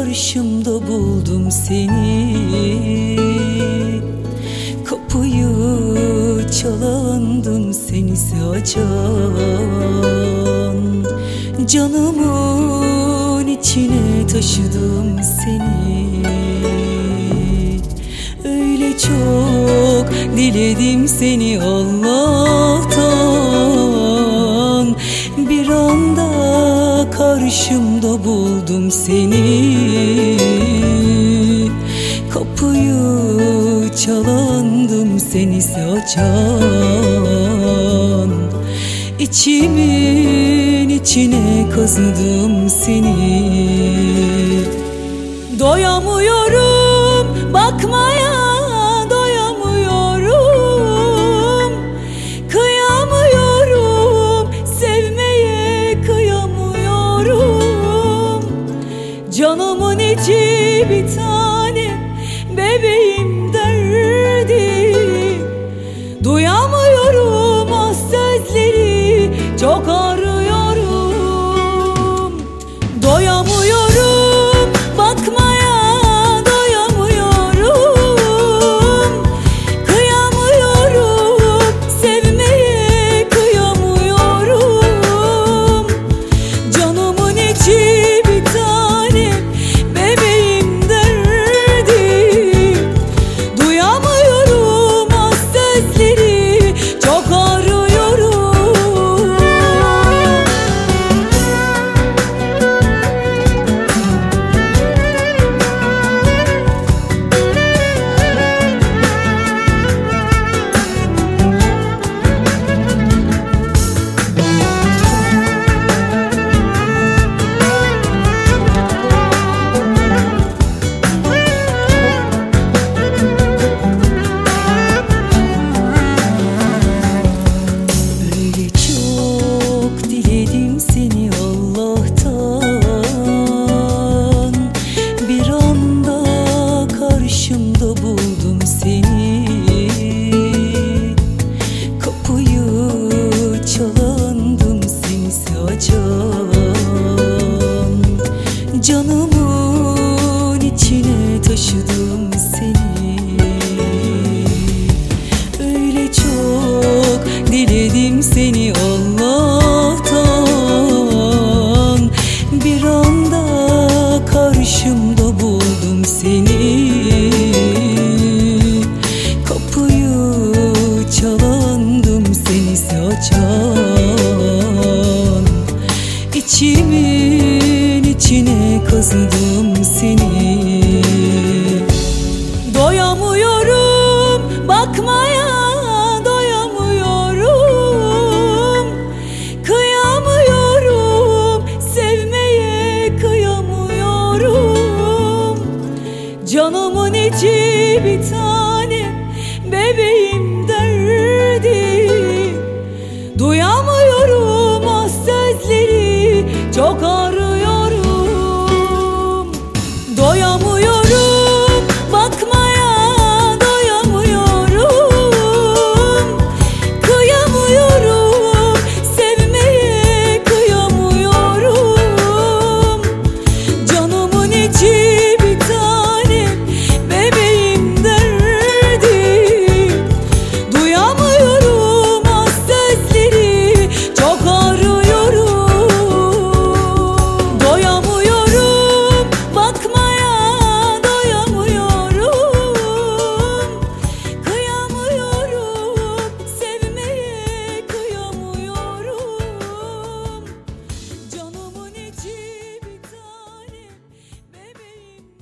karşımda buldum seni. Kapıyı çalandım senisi açan. Canımın içine taşıdım seni. Öyle çok diledim seni Allah'tan. Bir anda karşımda buldum seni. Kapıyı çalandım senisi açan. İçimin içine kazıdım seni. Doyamıyorum bakmaya, doyamıyorum. Kıyamıyorum sevmeye, kıyamıyorum. Canımın içi bir tane bebeğim derdi. Duyamıyorum o sözleri, çok arıyorum. Doyamıyorum bakmaya, doyamıyorum. Kıyamıyorum sevmeye, kıyamıyorum. Canımın içi bir tane bebeğim derdi. Duyamıyorum o sözleri, çok arıyorum. Canımın içine taşıdım seni. Öyle çok diledim seni Allah'tan. Bir anda karşımda buldum seni. Kapıyı çalandım senisi açan. İçimin içine kazıdım seni. Doyamıyorum bakmaya, doyamıyorum. Kıyamıyorum sevmeye, kıyamıyorum. Canımın içi bir tane bebeğim